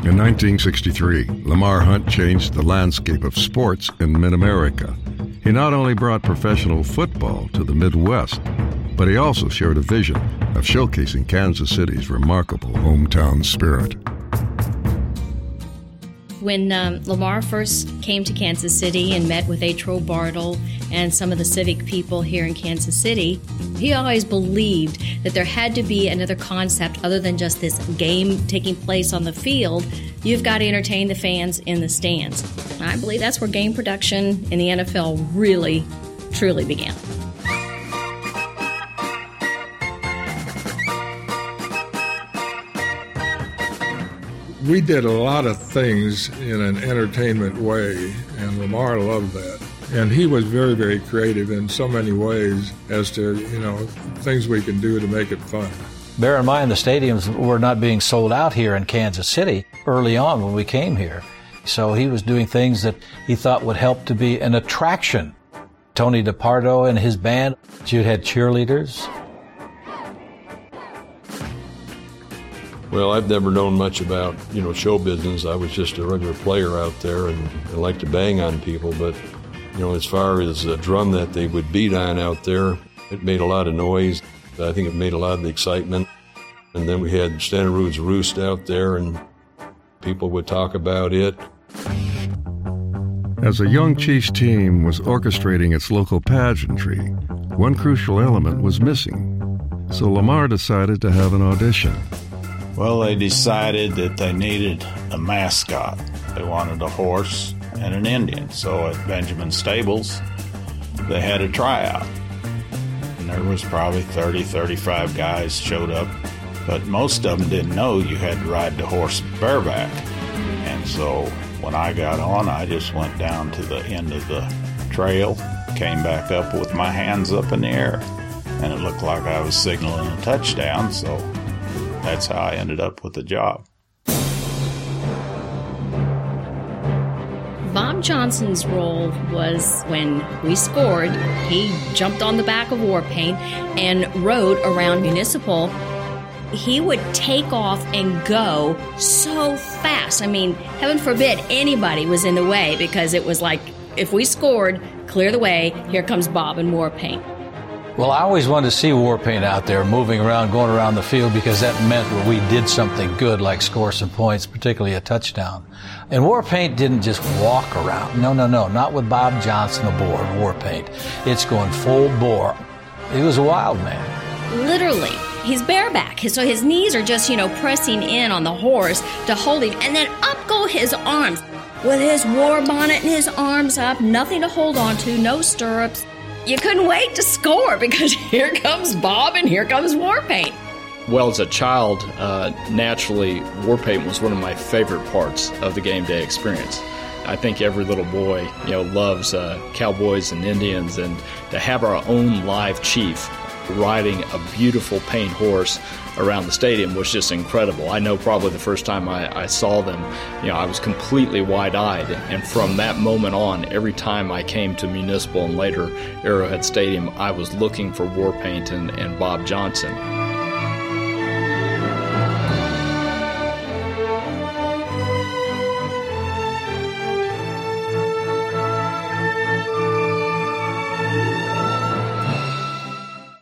In 1963, Lamar Hunt changed the landscape of sports in mid-America. He not only brought professional football to the Midwest, but he also shared a vision of showcasing Kansas City's remarkable hometown spirit. When Lamar first came to Kansas City and met with H. Roe Bartle and some of the civic people here in Kansas City, he always believed that there had to be another concept other than just this game taking place on the field. You've got to entertain the fans in the stands. I believe that's where game production in the NFL really, truly began. We did a lot of things in an entertainment way, and Lamar loved that. And he was very, very creative in so many ways as to, things we can do to make it fun. Bear in mind, the stadiums were not being sold out here in Kansas City early on when we came here. So he was doing things that he thought would help to be an attraction. Tony DePardo and his band, you had cheerleaders. Well, I've never known much about, show business. I was just a regular player out there, and I liked to bang on people. But, as far as a drum that they would beat on out there, it made a lot of noise. I think it made a lot of the excitement. And then we had Stenerud's Roost out there, and people would talk about it. As a young Chiefs team was orchestrating its local pageantry, one crucial element was missing. So Lamar decided to have an audition. Well, they decided that they needed a mascot. They wanted a horse and an Indian. So at Benjamin Stables, they had a tryout. And there was probably 30, 35 guys showed up. But most of them didn't know you had to ride the horse bareback. And so when I got on, I just went down to the end of the trail, came back up with my hands up in the air. And it looked like I was signaling a touchdown, so that's how I ended up with the job. Bob Johnson's role was when we scored, he jumped on the back of war paint and rode around Municipal. He would take off and go so fast. I mean, heaven forbid anybody was in the way, because it was like, if we scored, clear the way, here comes Bob in war paint. Well, I always wanted to see war paint out there moving around, going around the field, because that meant that we did something good, like score some points, particularly a touchdown. And war paint didn't just walk around. No, not with Bob Johnson aboard war paint. It's going full bore. He was a wild man. Literally, he's bareback, so his knees are just, pressing in on the horse to hold him, and then up go his arms with his war bonnet and his arms up, nothing to hold on to, no stirrups. You couldn't wait to score, because here comes Bob and here comes war paint. Well, as a child, naturally, war paint was one of my favorite parts of the game day experience. I think every little boy, loves cowboys and Indians, and to have our own live chief riding a beautiful paint horse around the stadium was just incredible. I know probably the first time I saw them, I was completely wide-eyed, and from that moment on, every time I came to Municipal and later Arrowhead Stadium, I was looking for war paint and Bob Johnson.